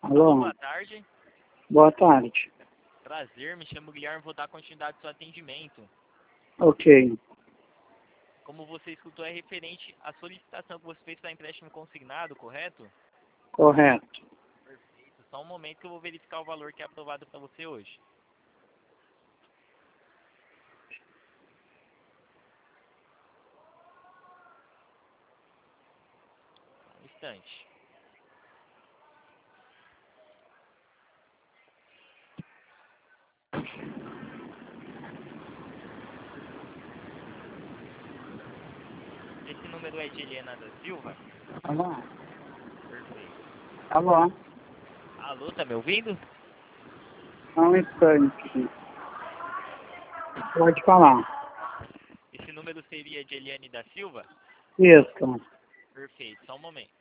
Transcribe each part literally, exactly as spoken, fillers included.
Alô? Boa tarde. Boa tarde. Prazer, me chamo Guilherme, vou dar continuidade ao seu atendimento. Ok. Como você escutou, é referente à solicitação que você fez para empréstimo consignado, correto? Correto. Perfeito. Só um momento que eu vou verificar o valor que é aprovado para você hoje. Um instante. Esse número é de Helena da Silva? Alô? Perfeito. Alô? Alô, tá me ouvindo? Só um instante. Pode falar. Esse número seria de Eliane da Silva? Isso. Perfeito, só um momento.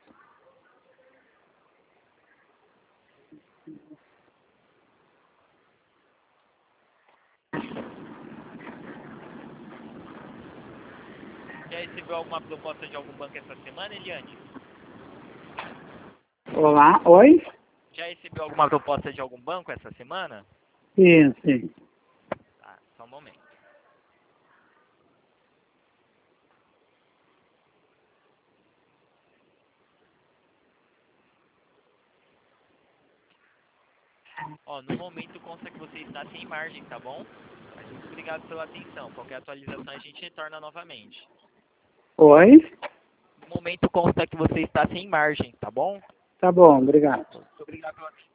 Já recebeu alguma proposta de algum banco essa semana, Eliane? Olá? Oi? Já recebeu alguma proposta de algum banco essa semana? Sim, sim. Tá, só um momento. Ó, no momento consta que você está sem margem, tá bom? Mas muito obrigado pela atenção. Qualquer atualização a gente retorna novamente. Oi? No momento consta que você está sem margem, tá bom? Tá bom, obrigado. Muito obrigado pela atenção.